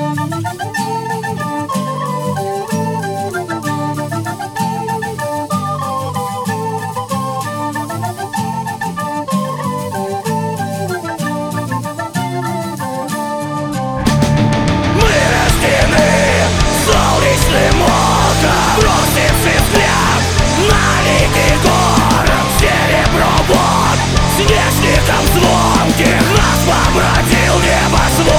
Снежником звонких нас побратил небосвод.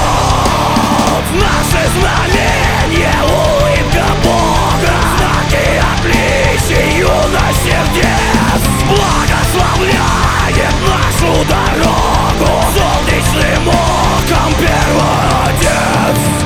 Наши знамения, улыбка Бога, знаки отличий юных сердец, благословляет нашу дорогу солнечным оком Первоотец.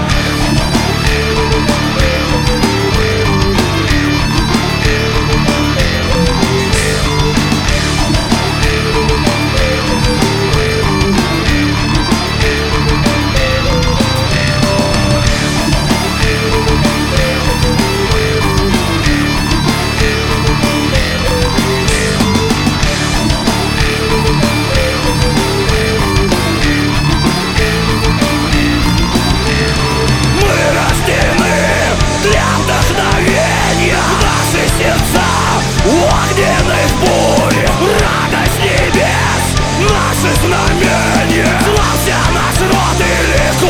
Огненных бурь, радость небес, наши знамения, славься наш род и ликуй.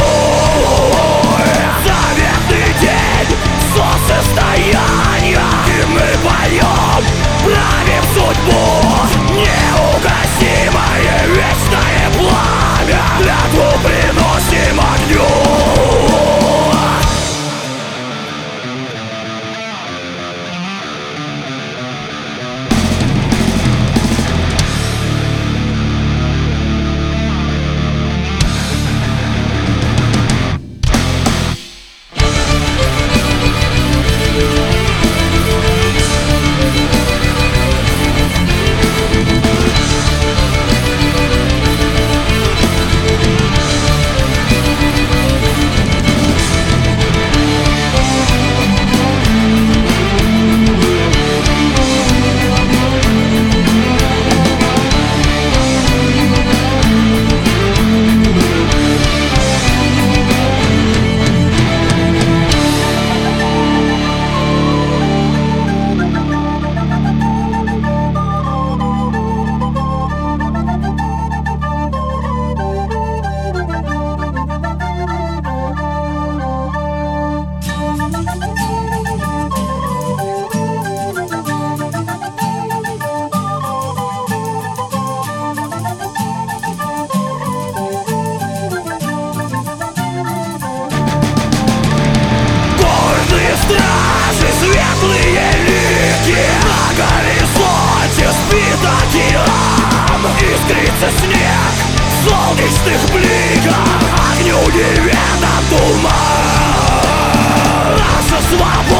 Заветный день, солнцестояния, и мы поем, правим судьбу. Неугасимое вечное пламя, клятву приносим огню. Стражи, светлые лики, на горизонте спит океан. Искрится снег в солнечных бликах, огню неведом туман. Наша свобода